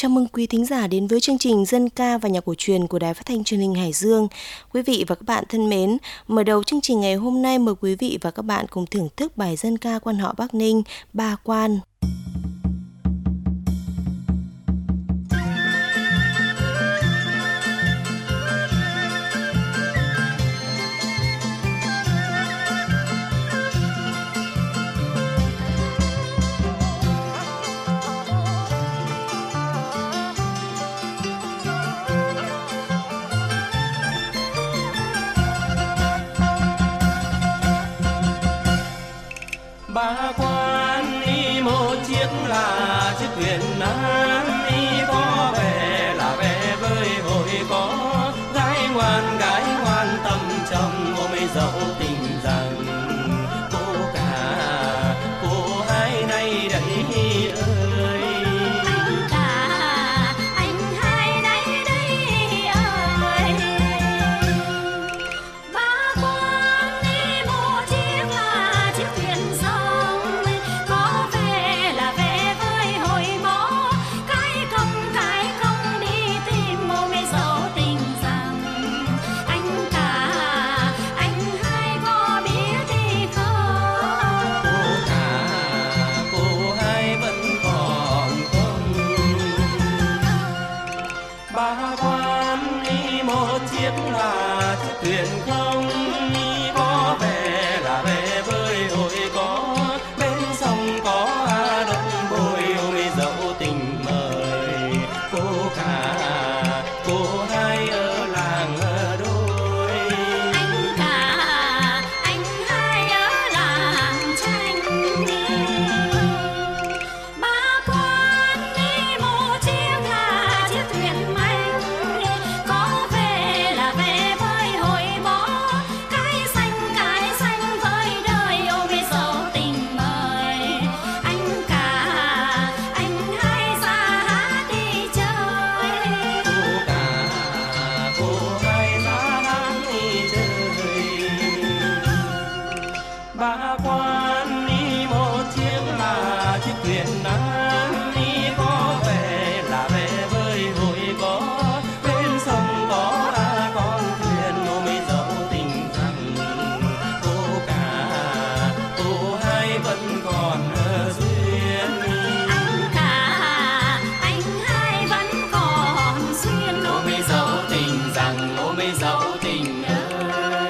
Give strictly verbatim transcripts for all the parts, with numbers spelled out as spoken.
chào mừng quý thính giả đến với chương trình Dân ca và nhạc cổ truyền của Đài Phát thanh Truyền hình Hải Dương. Quý vị và các bạn thân mến, mở đầu chương trình ngày hôm nay mời quý vị và các bạn cùng thưởng thức bài dân ca quan họ Bắc Ninh, Ba Quan. Ba quan đi một chiếc là chiếc thuyền nan đi có về là về với hội có gái ngoan gái ngoan tâm trong ôm ấy dẫu tình rằng cô cả cô hai nay đấy ơi anh cả anh hai nay đấy ơi. Ba quan đi một chiếc là chiếc thuyền sông có về là về với hồi mõ cái công cái công đi tìm ôm ấy dẫu tình rằng anh cả anh hai có biết thì không. cô cả cô hai vẫn còn không. Ba quan đi một chiếc là chiếc thuyền không đi có về là về với hội có bên sông có đất bồi ôi dẫu tình mời cô cả cô hai ở làng ở đôi. Anh cả anh hai ở làng tranh. Ba quan đi một chiếc là chiếc thuyền manh có về là về với hội mõ cái xanh cái xanh với đời ôm ấy dẫu tình mời anh cả anh hai ra hát đi chơi. Cô cả cô hai ra hát đi chơi. Ba quan đi một chiếc là chiếc thuyền nan đi có về là về với hội có bên sông có con thuyền ôm ấy dẫu tình rằng cô cả cô hai vẫn còn duyên. Anh cả anh hai vẫn còn duyên Ôm ấy dẫu tình rằng ôm ấy dẫu tình ơi.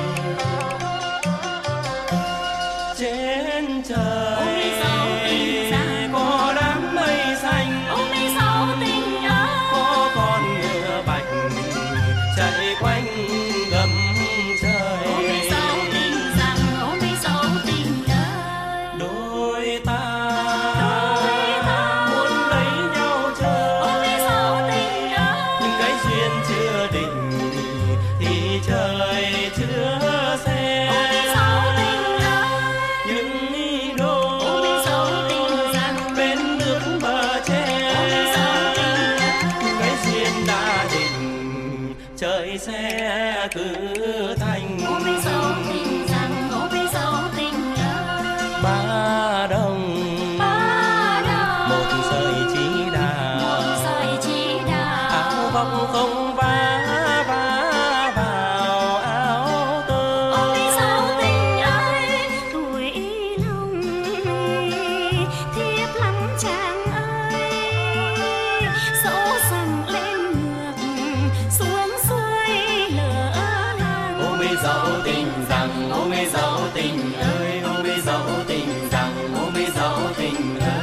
Trên trời Ôm ấy dẫu tình rằng có đám mây xanh ôm ấy dẫu tình ơi. có con ngựa bạch chạy quanh gầm trời. Ôm ấy dẫu tình rằng ôm ấy dẫu tình ơi. Đôi ta Đôi ta muốn lấy nhau chờ ôm ấy dẫu tình ơi. nhưng cái duyên chưa định thì trời chưa xem. Ôm ấy dẫu tình ơi. Những ý đôi Ôm ấy dẫu tình rằng bên nước bờ tre ôm ấy dẫu tình ơi. cái duyên đã định trời sẽ cứ thành. Ôm ấy dẫu tình rằng ôm ấy dẫu tình ơi. Ba đồng Ba đồng một sợi chỉ đà một sợi chỉ đà áo vóc không vá vá vào áo tơ. ôm ấy dẫu tình ơi. Tuổi lòng thiếp lắm chàng ơi. Dẫu rằng lên ngược xuống xuôi lửa làng. Ôm ấy dẫu tình rằng ôm ấy dẫu tình ơi ôm ấy dẫu tình rằng ôm ấy dẫu tình ơi.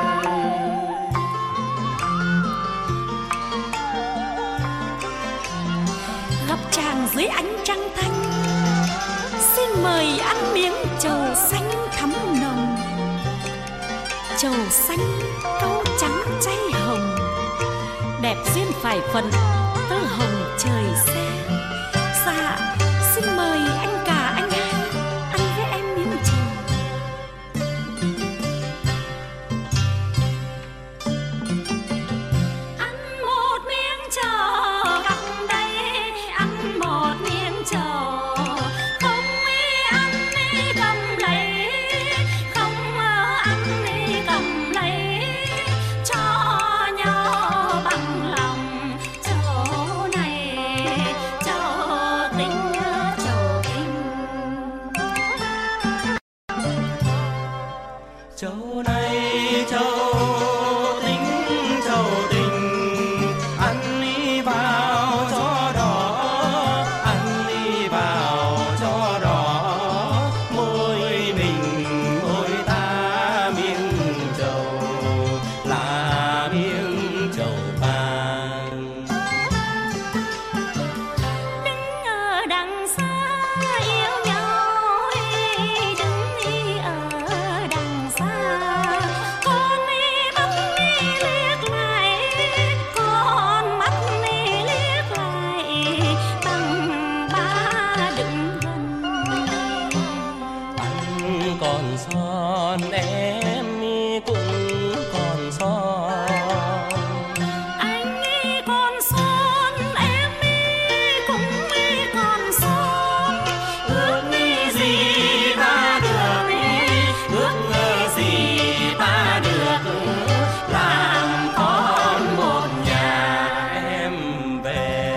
Gặp chàng dưới ánh trăng thanh xin mời ăn miếng trầu xanh thắm nồng. Trầu xanh cau trắng chay hồng đẹp duyên phải phần tơ hồng trời xe. Dạ xin mời anh cả anh hai ăn với em miếng trầu. Ăn một miếng trầu gặp đây ăn một miếng trầu không ý ăn ý cầm lấy không ăn ý cầm lấy cho nhau. Châu này châu tính châu tình, ăn đi vào cho đỏ, ăn đi vào cho đỏ, môi mình môi ta miếng trầu là miếng trầu vàng. Đứng ở đằng xa yêu nhau, đứng đi ở đằng xa, con mi mắt mi liếc lại, con mắt mi liếc lại, bằng ba đứng gần. Anh còn son em mi cũng còn son, Anh mi còn son, em mi cũng mi còn son. ước gì ta được, ước gì ta được, làm con một nhà em về.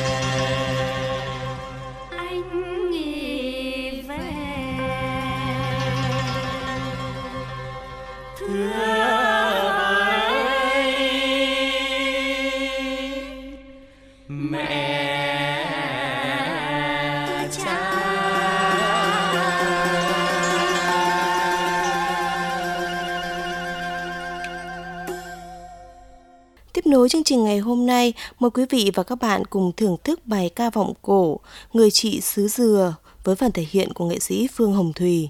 Anh nghĩ về Thưa với mẹ cha. Tiếp nối chương trình ngày hôm nay, mời quý vị và các bạn cùng thưởng thức bài ca vọng cổ Người chị xứ Dừa với phần thể hiện của nghệ sĩ Phương Hồng Thùy.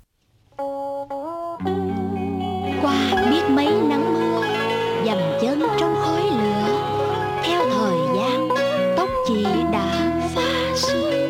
Qua biết mấy nắng mưa, dầm chân trong khói lửa, theo thời gian tóc chị đã pha sương.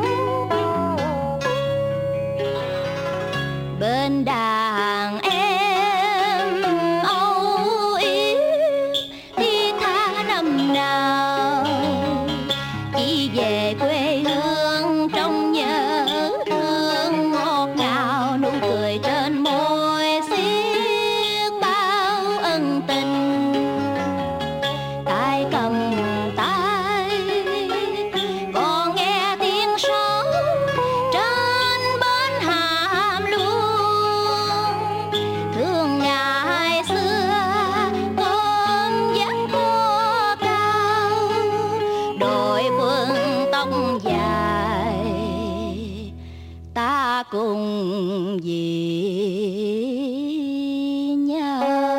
Bên đàn em âu yếm thi tha năm nào, chỉ về quê hương trong nhớ thương ngọt ngào, nụ cười trên môi xiết bao ân tình. Tay cầm tay còn nghe tiếng sóng trên bến Hàm Luông, thương ngày xưa con dắt cô cao, đội quân tóc dài ta cùng vì nhau.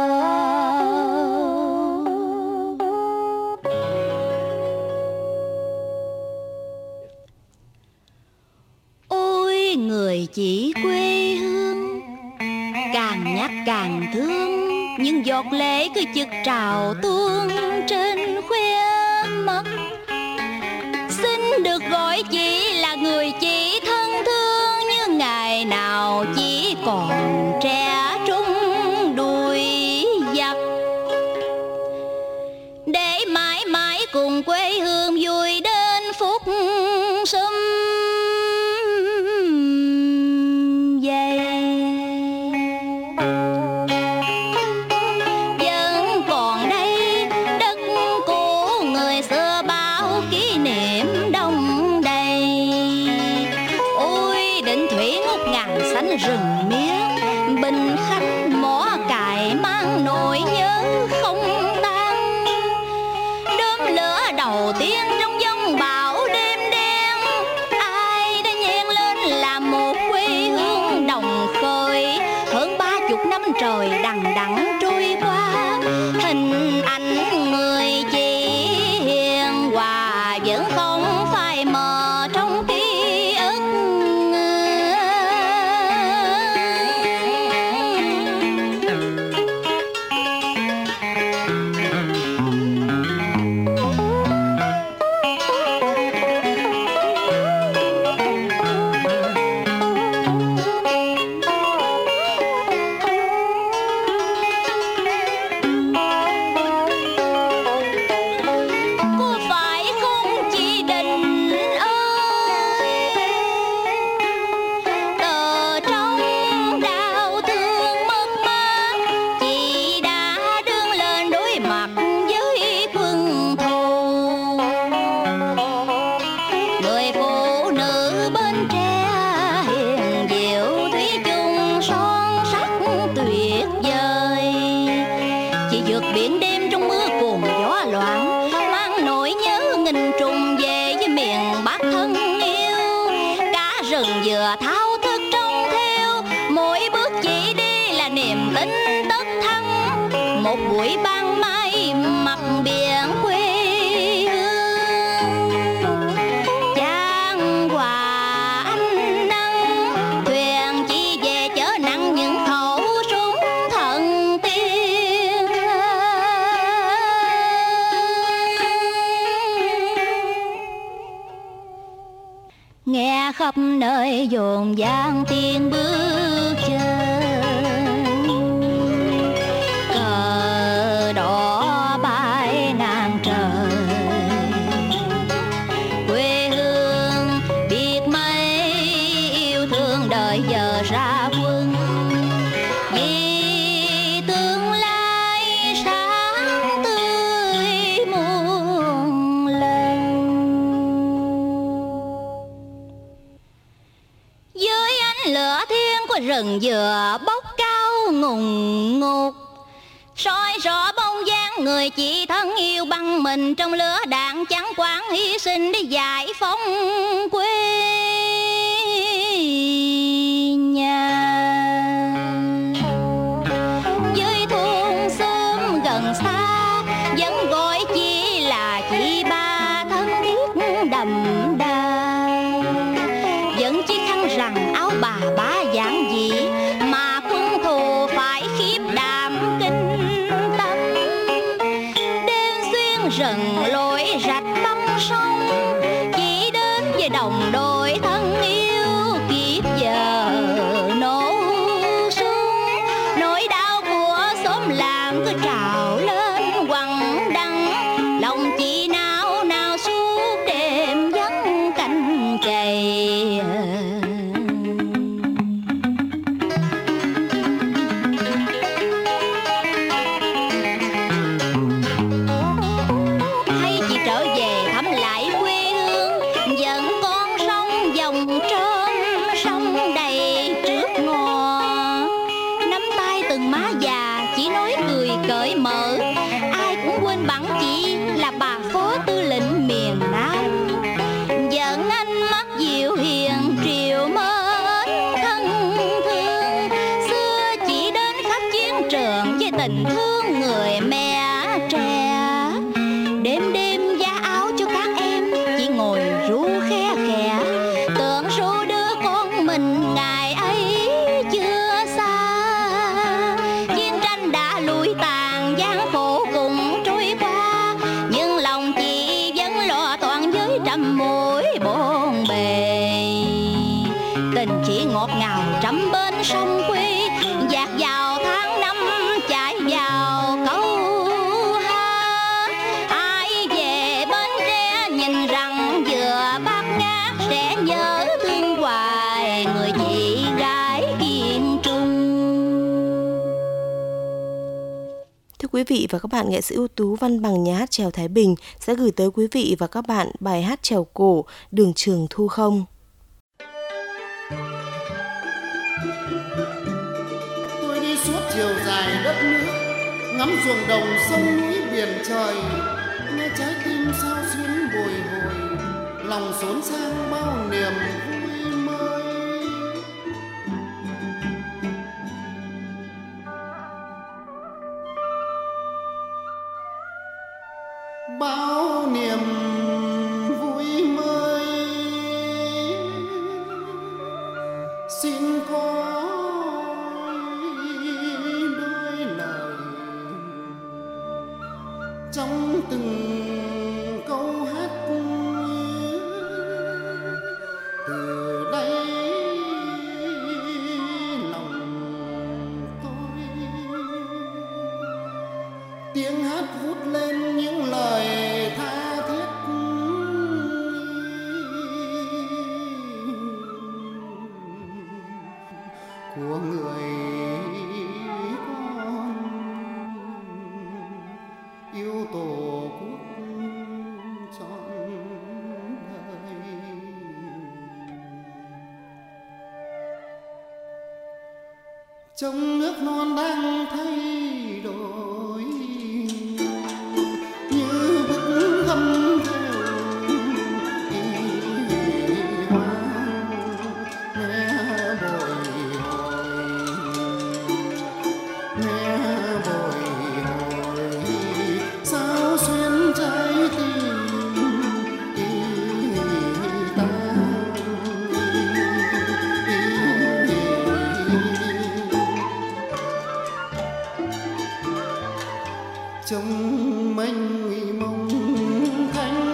Ôi người chỉ quê hương, càng nhắc càng thương, những giọt lệ cứ chực trào tuôn trên khóe mắt. Xin được gọi chị là người chị thân thương, như ngày nào chỉ còn trẻ trung đuổi giặc, để mãi mãi cùng quê hương vui đến phút sum vầy. Vẫn còn đây đất của người xưa bao kỷ niệm đông đầy. Ôi định thủy ngút ngàn xanh rừng miếng, Bình Khánh mỏ cài mang nỗi nhớ không tan. Đốm lửa đầu tiên trong giông bão đêm đen, ai đã nhen lên làm một quê hương đồng khơi. Hơn ba chục năm trời đằng đẵng trôi qua, hình ảnh người chị hiền hòa vẫn không phai mờ trong ký ức. biển đêm trong mưa cuồng gió loạn, mang nỗi nhớ nghìn trùng về với miền Bắc thân yêu. Cả rừng vừa thao thức trong theo, mỗi bước chỉ đi là niềm tin tất thắng. Một buổi ban mai mặt biển quê hương, chan hòa ánh nắng, thuyền chỉ về chở nặng những khẩu súng thần tiên. Nghe khắp nơi dồn dàng tiếng bước chân, cờ đỏ bay ngang trời. Quê hương biết mấy yêu thương đời giờ ra quân, vì tương lai sáng tươi muôn lần. Dưới ánh lửa thiên của rừng dừa bốc cao ngùng ngục, soi rõ bóng dáng người chị thân yêu băng mình trong lửa đạn chẳng quản hy sinh để giải phóng quê nhà. Dưới thôn xóm gần xa vẫn gọi chỉ là chị ba thân thiết đậm đà, vẫn chiếc khăn rằng áo bà bá giản dị mà quân thù phải khiếp đảm kinh tâm. Đêm xuyên rừng lội rạch băng sông, chỉ đến với đồng đội thân yêu kiếp giờ nổ súng. Nỗi đau của xóm làng cứ trào lên quằn đắng, lòng chị nao nao suốt đêm vắng canh cày. Hay chị trở về thăm lại quê hương, vẫn con sông dòng trơm sông đầy trước ngò. Nắm tay từng má già chỉ nói cười cởi mở, ai cũng quên bằng chị là bà phó tư lệnh miền Nam. Vẫn ánh mắt dịu hiền triều mến thân thương, xưa chỉ đến khắp chiến trường với tình thương người mẹ trẻ. Đêm đêm giá áo cho các em, chỉ ngồi ru khe khẽ, tưởng ru đứa con mình ngày ấy chưa xa. Chiến tranh đã lùi tàn, gian khổ cũng trôi qua, nhưng lòng chị vẫn lo toan với trăm mối bộn bề. Tình chỉ ngọt ngào trăm bên sông quê, dạt vào tháng năm chảy vào câu hát. Ai về Bến Tre nhìn rằng vừa bát ngát, sẽ nhớ thương hoài người chị gái kiên trung. Thưa quý vị và các bạn, nghệ sĩ ưu tú Văn Bằng nhà hát chèo Thái Bình sẽ gửi tới quý vị và các bạn bài hát chèo cổ Đường Trường Thu Không. Tôi đi suốt chiều dài đất nước, ngắm ruộng đồng sông núi biển trời, nghe trái tim sao xuyến bồi hồi, lòng xốn sang bao niềm vui mới. Bao niềm vui mới xin có đôi lời trong từng câu hát. Từ đây lòng tôi tiếng hát vút lên những lời tha thiết của người con yêu tổ quốc trọn đời. Trong nước non đang thay đổi, trông mênh mông thanh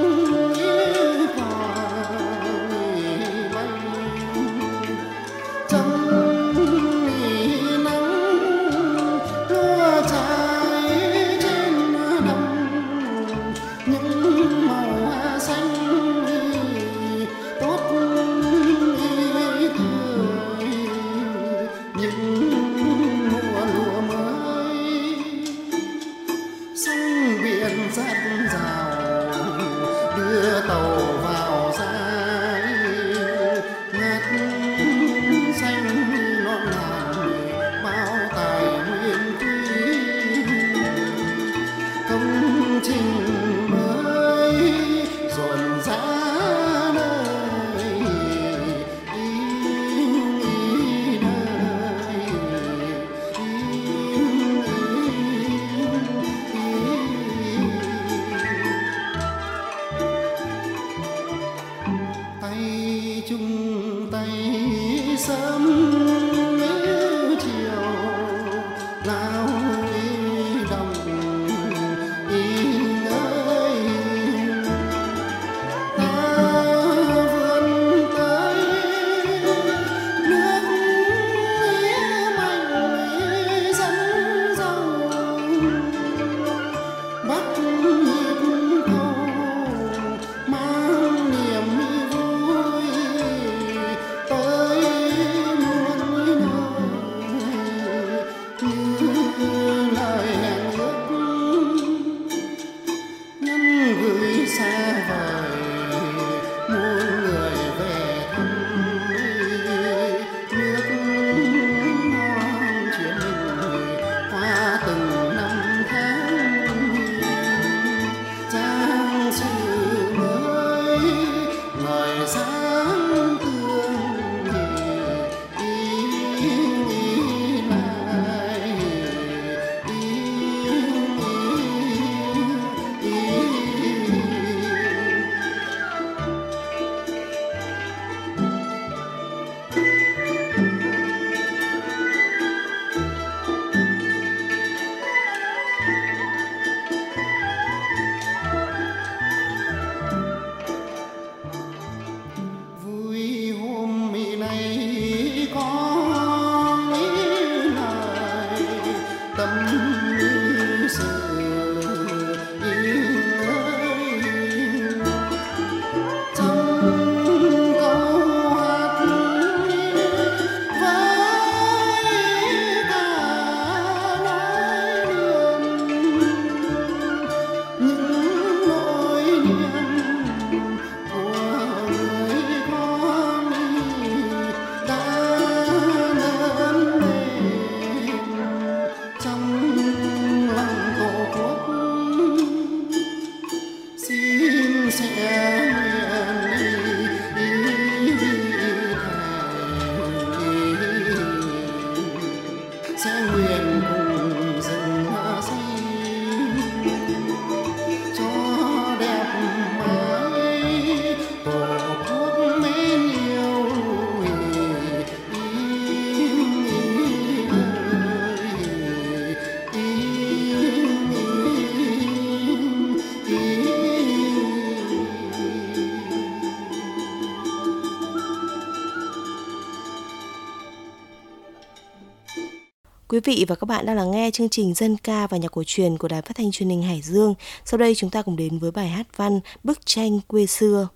Quý vị và các bạn đang lắng nghe chương trình Dân ca và nhạc cổ truyền của Đài Phát thanh Truyền hình Hải Dương. Sau đây chúng ta cùng đến với bài hát văn Bức tranh quê xưa.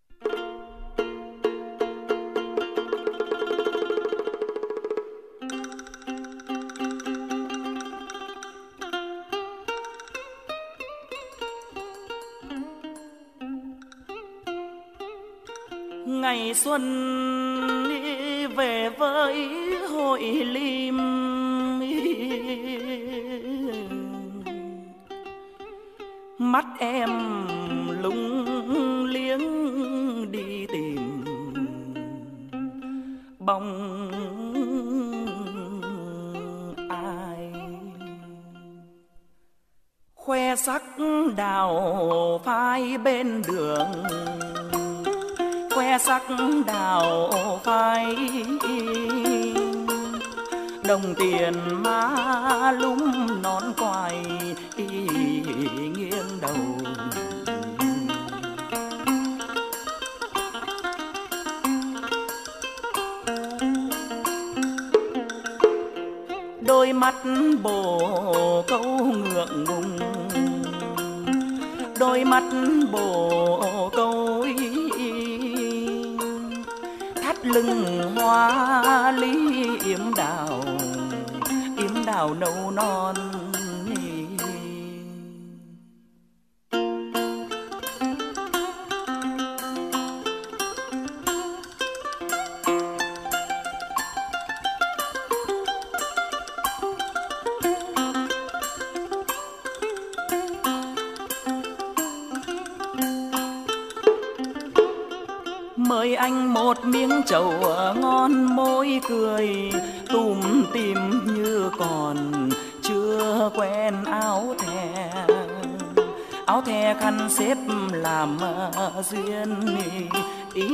Ngày xuân đi về với hội lim, mắt em lung liếng đi tìm bóng ai, khoe sắc đào phai bên đường, khoe sắc đào phai đồng tiền má lúm nón quài nghiêng đầu. Đôi mắt bồ câu ngượng ngùng, đôi mắt bồ câu thắt lưng hoa lý yếm đào, yếm đào nâu non. Mời anh một miếng trầu ngon môi cười, tủm tỉm như còn chưa quen áo thè, áo thè khăn xếp làm duyên ý.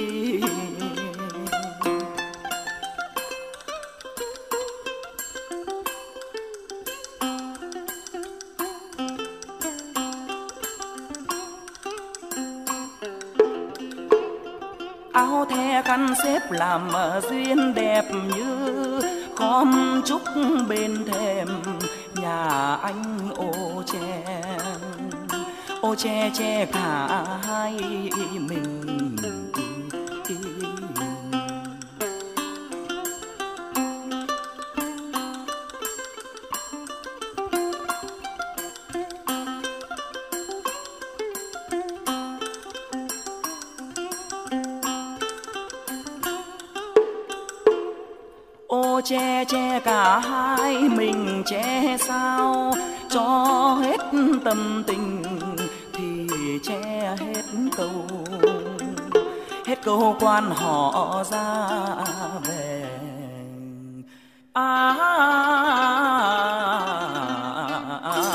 Áo the khăn xếp làm duyên đẹp như khóm trúc bên thềm nhà anh ô che, ô che che cả hai mình. Ô che che cả hai mình che sao cho hết tâm tình thì che hết câu, hết câu quan họ ra về. À, à, à, à.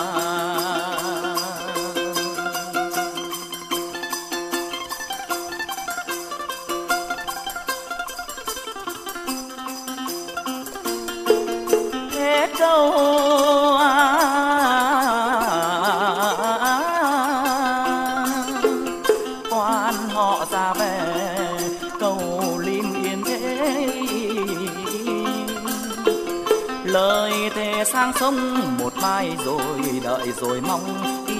Hết câu à, quan họ ra về cầu linh yên thế. Lời thề sang sông một mai rồi đợi rồi mong đi.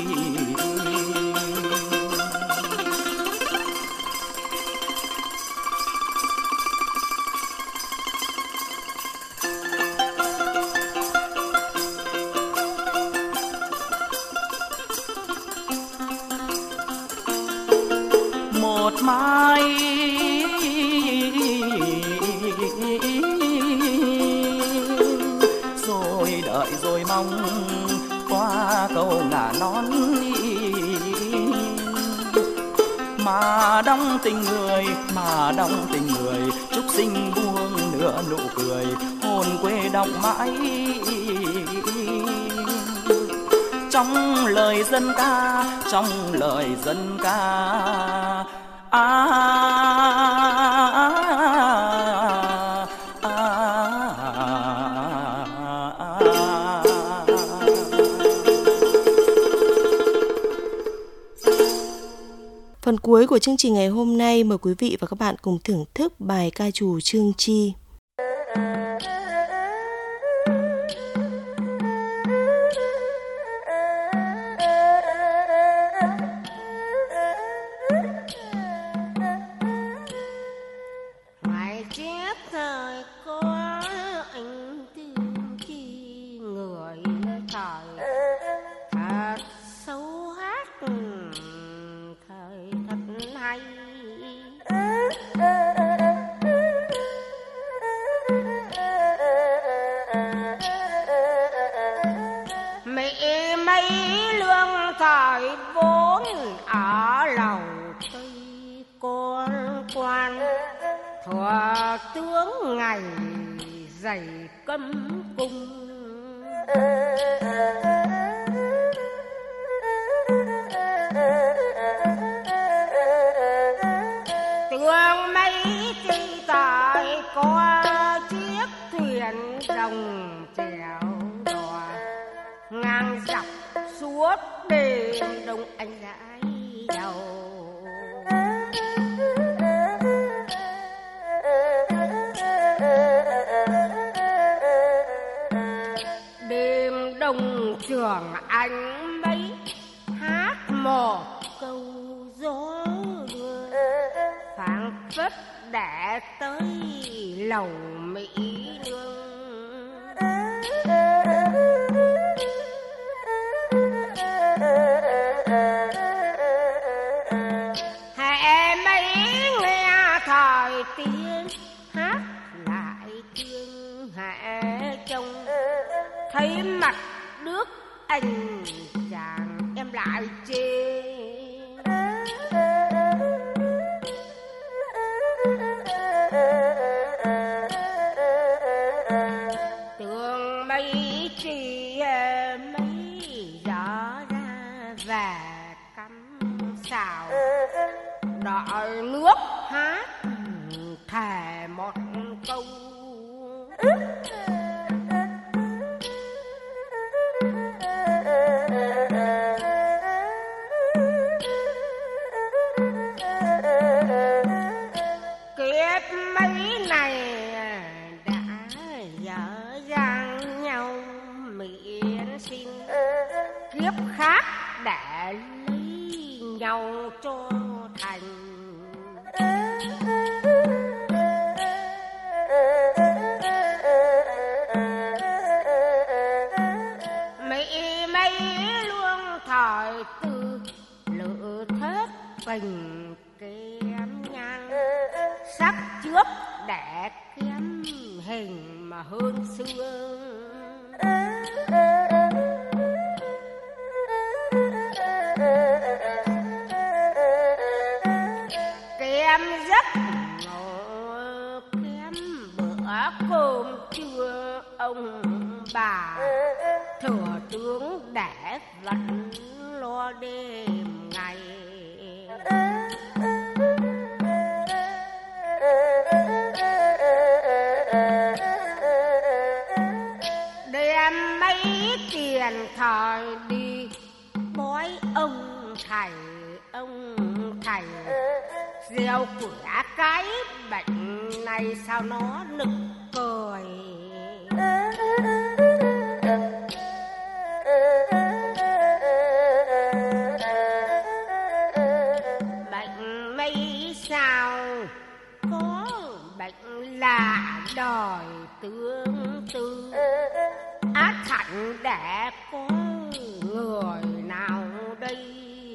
Một mai rồi đợi rồi mong qua cầu ngả nón, mà đong tình người, mà đong tình người chúc sinh buông nửa nụ cười, hồn quê đọng mãi trong lời dân ca, trong lời dân ca. À, à, à, à, à. Phần cuối của chương trình ngày hôm nay mời quý vị và các bạn cùng thưởng thức bài ca trù Chương Chi. Thuở tướng ngày dày cấm cung, tương mấy chi tại có chiếc thuyền biển rồng trèo đò ngang dọc suốt đêm đông anh dãi đầu. Đêm đông trường anh mấy hát một câu gió đưa phảng phất để tới lầu Mỹ Nương. Hãy mấy nghe thời tiên hát lại thương hãy trông thấy mặt nước anh chàng em lại chê. Tưởng mấy chị mấy rõ ra về cắm xào đợi nước hát thề một câu. Kiếp mấy này đã dở dang nhau miễn xin kiếp khác để lấy nhau cho thành. Mỹ mấy luôn thời tư lựa thết tình kém nhang sắc trước để kém hình mà hơn xưa. Kém giấc ngủ kém bữa cơm trưa ông bà thừa tướng để vẫn lo đêm ngày. Đem mấy tiền thời đi bói ông thầy ông thầy gieo quả cái bệnh này sao nó nực cười. Bệnh mấy sao có bệnh là đời tương tư ác hẳn để có người nào đây.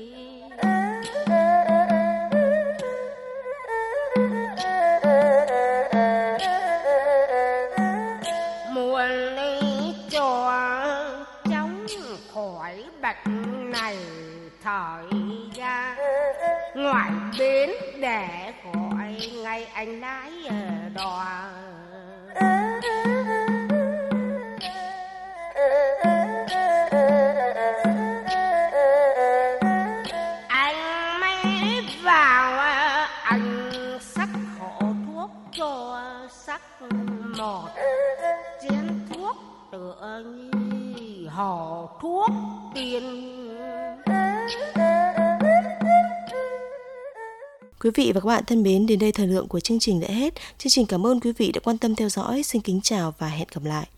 Muốn lấy cho cháu khỏi bệnh này thời gian ngoài bến để gọi ngay anh lái đò. Anh mới vào anh sắc hộ thuốc cho sắc một chén thuốc tựa như hò thuốc tiên. Quý vị và các bạn thân mến, đến đây thời lượng của chương trình đã hết. Chương trình cảm ơn quý vị đã quan tâm theo dõi. Xin kính chào và hẹn gặp lại.